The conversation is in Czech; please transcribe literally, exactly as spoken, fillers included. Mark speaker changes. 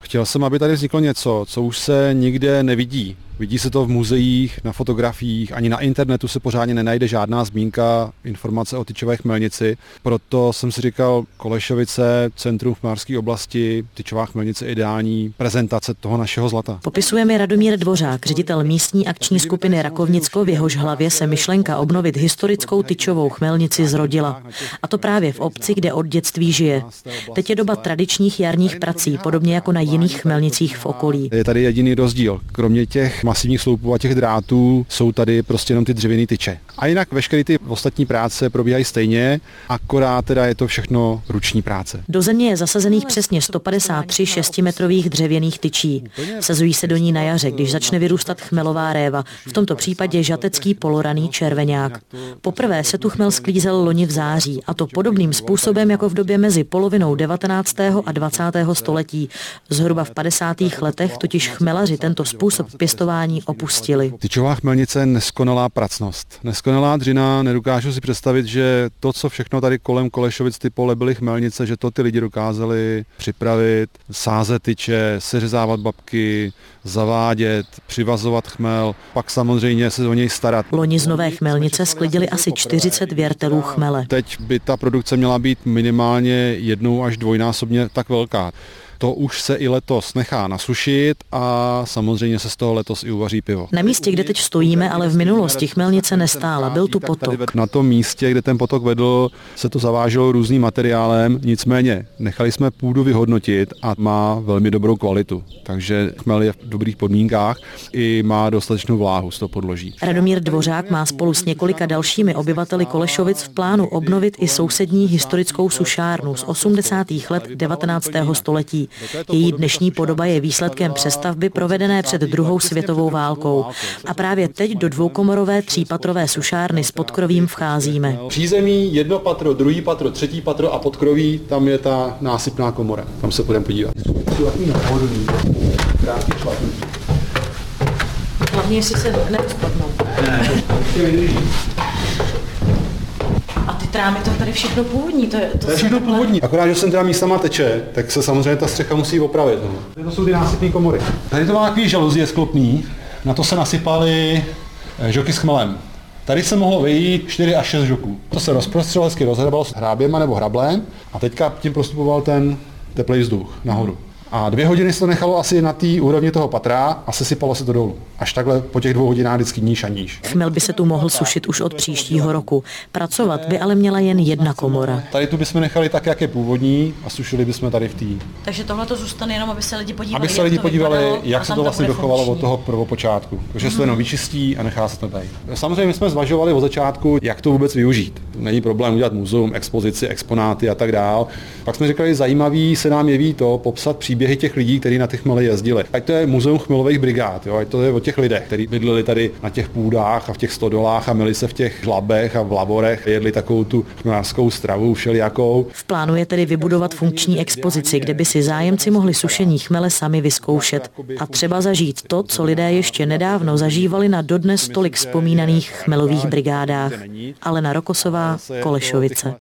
Speaker 1: Chtěl jsem, aby tady vzniklo něco, co už se nikde nevidí. Vidí se to v muzeích, na fotografiích, ani na internetu se pořádně nenajde žádná zmínka, informace o tyčové chmelnici. Proto jsem si říkal, Kolešovice, centrum v Chmelárské oblasti, tyčová chmelnice ideální prezentace toho našeho zlata.
Speaker 2: Popisuje mi Radomír Dvořák, ředitel místní akční skupiny Rakovnicko, v jehož hlavě se myšlenka obnovit historickou tyčovou chmelnici zrodila. A to právě v obci, kde od dětství žije. Teď je doba tradičních jarních prací, podobně jako na jiných chmelnicích v okolí.
Speaker 1: Je tady jediný rozdíl. Kromě těch masivních sloupů a těch drátů jsou tady prostě jenom ty dřevěné tyče. A jinak veškeré ty ostatní práce probíhají stejně, akorát teda je to všechno ruční práce.
Speaker 2: Do země je zasazených přesně sto padesát tři šestimetrových dřevěných tyčí. Vsazují se do ní na jaře, když začne vyrůstat chmelová réva, v tomto případě žatecký poloraný červeňák. Poprvé se tu chmel sklízel loni v září, a to podobným způsobem jako v době mezi polovinou devatenáctého a dvacátého století. Zhruba v padesátých letech totiž chmelaři tento způsob pěstování opustili.
Speaker 1: Tyčová chmelnice je neskonalá pracnost. Neskonalá dřina, nedokážu si představit, že to, co všechno tady kolem Kolešovic ty pole byly chmelnice, že to ty lidi dokázali připravit, sázet tyče, seřezávat babky, zavádět, přivazovat chmel, pak samozřejmě se o něj starat.
Speaker 2: Loni z nové chmelnice sklidili asi čtyřicet věrtelů chmele.
Speaker 1: Teď by ta produkce měla být minimálně jednou až dvojnásobně tak velká. To už se i letos nechá nasušit a samozřejmě se z toho letos i uvaří pivo.
Speaker 2: Na místě, kde teď stojíme, ale v minulosti chmelnice nestála, byl tu potok.
Speaker 1: Na tom místě, kde ten potok vedl, se to zaváželo různým materiálem, nicméně nechali jsme půdu vyhodnotit a má velmi dobrou kvalitu. Takže chmel je v dobrých podmínkách i má dostatečnou vláhu z toho podloží.
Speaker 2: Radomír Dvořák má spolu s několika dalšími obyvateli Kolešovic v plánu obnovit i sousední historickou sušárnu z osmdesátých let devatenáctého století. Její dnešní podoba je výsledkem přestavby provedené před druhou světovou válkou. A právě teď do dvoukomorové třípatrové sušárny s podkrovím vcházíme.
Speaker 1: Přízemí, jedno patro, druhý patro, třetí patro a podkroví, tam je ta násypná komora. Tam se budeme podívat.
Speaker 2: Hlavně, jestli se nerozpadnou.
Speaker 1: Ne, to vydrží.
Speaker 2: A ty trámy, to je tady všechno původní. To je, to
Speaker 1: to je všechno původní. Akorát, že sem teda místama teče, tak se samozřejmě ta střecha musí opravit. No. To jsou ty násypné komory. Tady to má takový žaluzie sklopný, na to se nasypaly žoky s chmelem. Tady se mohlo vejít čtyři až šest žoků. To se rozprostřelo, hezky rozhrabalo s hráběma nebo hrablem a teďka tím prostupoval ten teplý vzduch nahoru. A dvě hodiny se to nechalo asi na té úrovni toho patra a sesypalo se to dolů. Až takhle po těch dvou hodinách vždycky níž a níž.
Speaker 2: Chmel by se tu mohl sušit už od příštího roku. Pracovat by ale měla jen jedna komora.
Speaker 1: Tady tu bychom nechali tak, jak je původní a sušili bychom tady v té.
Speaker 2: Takže tohle to zůstane jenom, aby se lidi podívali,
Speaker 1: aby se lidi podívali,
Speaker 2: vypadalo,
Speaker 1: jak se to vlastně dochovalo od toho prvopočátku. Takže se to jenom vyčistí a nechá se to tady. Samozřejmě my jsme zvažovali od začátku, jak to vůbec využít. Není problém udělat muzeum, expozici, exponáty a tak dál. Pak jsme říkali, zajímavý se nám jeví to popsat příběhy těch lidí, kteří na ty chmely jezdili. Ať to je muzeum chmelových brigád, jo, ať to je o těch lidech, kteří bydleli tady na těch půdách a v těch stodolách a měli se v těch žlabech a v laborech, jedli takovou tu chmelářskou stravu všelijakou.
Speaker 2: V plánu je tedy vybudovat funkční expozici, kde by si zájemci mohli sušení chmele sami vyzkoušet a třeba zažít to, co lidé ještě nedávno zažívali na dodnes tolik vzpomínaných chmelových brigádách. Alena Rokosová, Kolešovice.